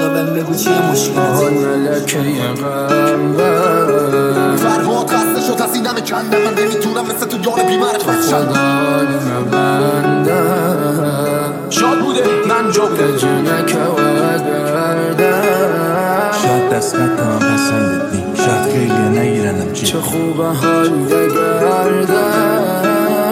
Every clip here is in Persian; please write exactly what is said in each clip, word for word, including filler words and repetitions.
بهم بگو چیه مشکلت؟ آهای ملکه قلبم فرهاد خسته شد از اینم کندم، من نمیتونم مثل تو یار بیمارت باشم. خدای مبندم شاد بوده من جا بوده جنک و گردم شاید دست ندم پسندت نیم، شاید خیلی نگیرنم چی چه خوبه حال گردم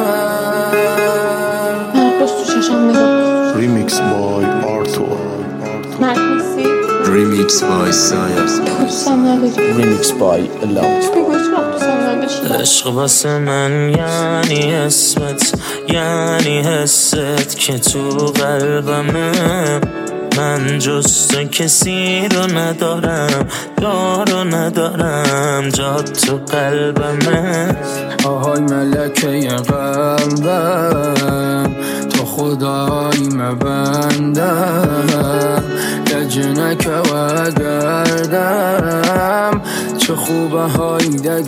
مرقص تو چشم نگاه ریمیکس بای آرتو مرقصی ریمیکس بای سایرز دوستم نداری ریمیکس بای الاوت بگو هیچ وقت دوستم نداری. عشق واسه من یعنی اسمت، یعنی حست که تو قلبمه. من جز تو کسی رو ندارم، دارو ندارم، جات تو قلبمه. آهای ملکه قلبم تو خدای مبندم لجنک و گردم چه خوبه هایده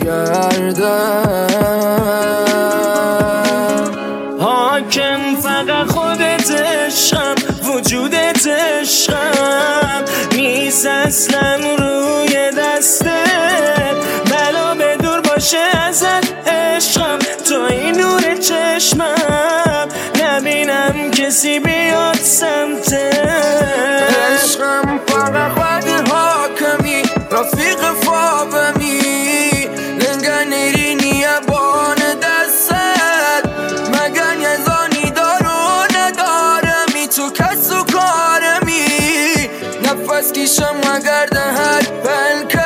گردم حاکم فقط خودت عشقم، وجودت عشقم، نیست اصلا روی دستت. بلا به دور باشه ازت عشقم، تو این نور چشمم، نبینم کسی بیاد سمتت. عشقم فقط خود حاکمی رفیق فابمی لنگه نیرینی بان دستت مگن یزانی دارو ندارمی تو کس و کارمی نفس کشم مگر ده هر بلکه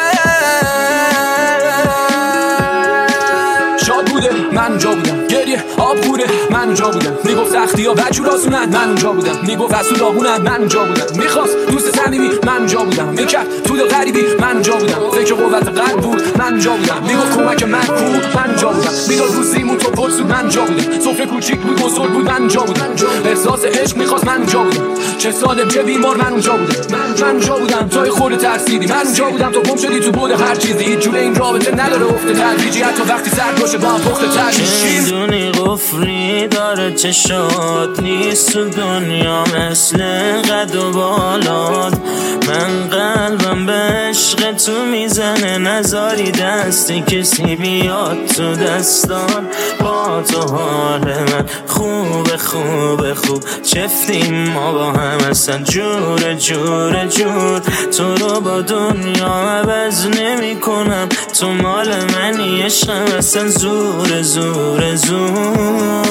شاد بوده من جا بودم گریه آب خوره من جا بودم میگفت سختی ها بچور آسونن من جا بودم میگفت از تو داغونن من جا بودم میخواست دوست صمیمی من جا بودم میکرد تو دل غریبی من جا بودم فکر قوت قلب بود من جا بودم میگفت کمک من کو من جا بودم میداد روزیمون تو پرسود من جا بودم سفره کوچیک بود بزرگ بود من جا بودم احساس عشق میخواست من جا بودم چه سالم چه بیمار من اونجا بودم من جا بودم توی خود ترسیدی من اونجا بودم تو گم شدی تو بود هر چیزی هیچ جوره این رابطه نداره افت تدریجی حتی وقتی سر باشه با هم پخت تدریجی میدونی قفری داره چشات نیست تو دنیا مثل قد و بالات. من قلبم به عشق تو میزنه نذاری دستی کسی بیاد تو دستان. با تو حال من خوب خوب خوب چفتیم ما با هم اصلا جور جور جور. تو رو با دنیا عوض نمی کنم تو مال منی عشقم اصلا زور زور زور.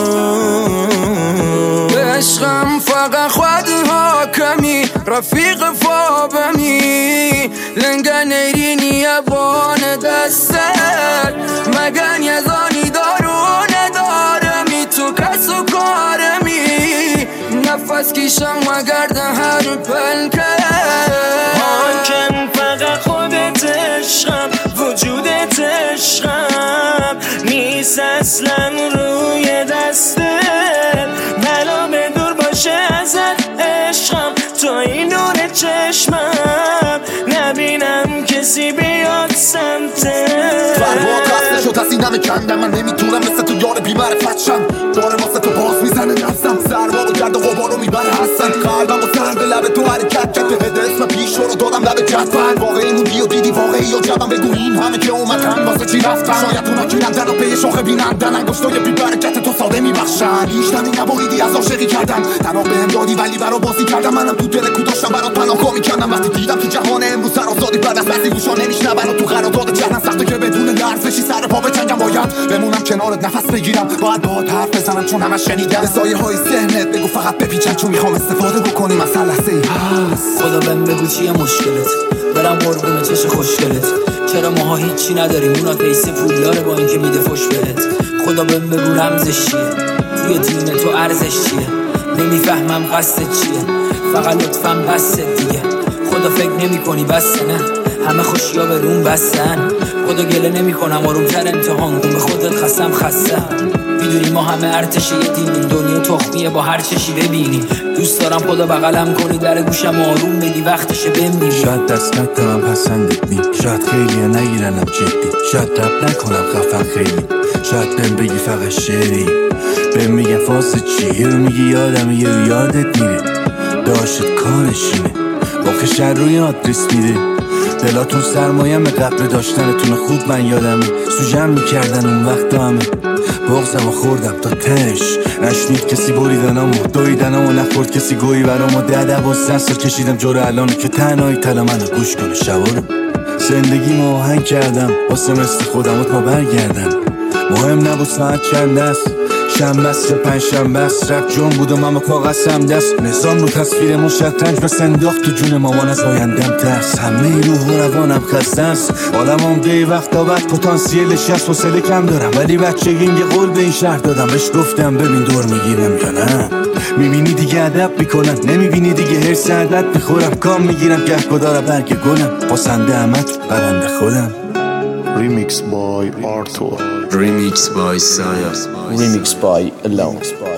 عشقم فقط خود حاکمی رفیق فابمی لنگه نیرینی بان دستت مگن یزانی دارو ندارمی تو کس و کارمی نفس کشم مگر ده هر پلکه. حاکم فقط خودت عشقم وجودت عشقم نیست اصلا روی دستت. بلا به دور باشه ازت عشقم تو این نور چشمم نبینم کسی بیاد سمتت. فرهاد خسته شد از اینم کندم، من نمیتونم مثل تو یار بیمعرفت شم. داره واسه تو باز میزنه نفسم سرما و گرد و غبارو میبره هستن قلبم و سرد لب تو حرکت کرد به هده اسم پیش رو دادم لب جدول واقعی موندی و دیدی واقعی یا جبم بگو این همه که اومدن واسه چی رفتن شاید اونا گیرندن و پی شاخه بینندن انگشتای بی برکت تو ساده میبخشن هیچ نمی نبایدی از عاشقی کردن تنها بهم دادی ولی برا بازی کردم منم تو دل کو داشتم برات پناهگاه میکردم وقتی دیدم تو جهان امروز سر آزادی بعد از بعضی گوشا نمیشنون و تو قرارداد جهنم سخته که بدون لرز بشی سر پا بچنگم باید بمونم کنارت نفس بگیرم باید باهات حرف بزنم چون همش شنیدم به سایه های ذهنت بگو فقط بپیچن چون میخوام استفاده بکنیم از هر لحظه ای هست. خدا بهم بگو چیه مشکلت؟ برم قربون چش خوشگلت. چرا ماها هیچی نداریم اونات پیسه پولیاره با اینکه میده فش بهت. خدا بهم بگو رمزش چیه؟ توی دین تو ارزش چیه؟ نمیفهمم قصدت چیه؟ فقط لطفاً بس دیگه. خدا فکر نمی کنی بس نه همه خوشیا به روم بستن. خدا گله نمی کنم آرومتر امتحان کن به خودت خستم خستم. میدونی ما همه ارتشی دینیم دنیا تخمیه با هر چشی ببینی. دوست دارم خدا بغلم کنی در گوشم آروم بدی وقتشه بمیری. شاید دست ندم پسندت نیم، شاید خیلی نگیرنم جدی، شاید رب نکنم خفن خیلی، شاید بهم بگی فقط شعری بهم میگن فاس چیه رو میگی یادم یه یادت میره داشت کارشینه واقع بیشتر روی آدرس میده. دلاتون سرمایم قبل داشتنتون خوب من یادمه. سوجم میکردن اون وقت همه بغزم و خوردم تا تش. نشنید کسی بریدنامو دویدنامو نخورد کسی گویی برامو. ده دوازده سال کشیدم جور الانو که تنهایی تلا منو گوش کنه شبارو. زندگی ما آهنگ کردم واسه مثل خودمت ما برگردم. مهم نبود ساعت چند است شنبه است یا پنج شنبه است. رب جون بودم اما کاغذم دست. نظام رو تصویرمون شطرنج بس انداخت تو جون مامان از آیندم ترس. همه روح و روانم خسته است. آدم اونده وقتا بعد پتانسیلش هست. حوصله کم دارم ولی بچگیم یه قول به این شهر دادم. بهش گفتم ببین دور میگیرم یا نه. میبینی دیگه ادب میکنن نمیبینی دیگه هرس عدد میخورم. کام میگیرم گهگدارا برگ گلم. پسنده امت برنده خودم. Remix by Arthur. Remix by Saya. Remix by Alone.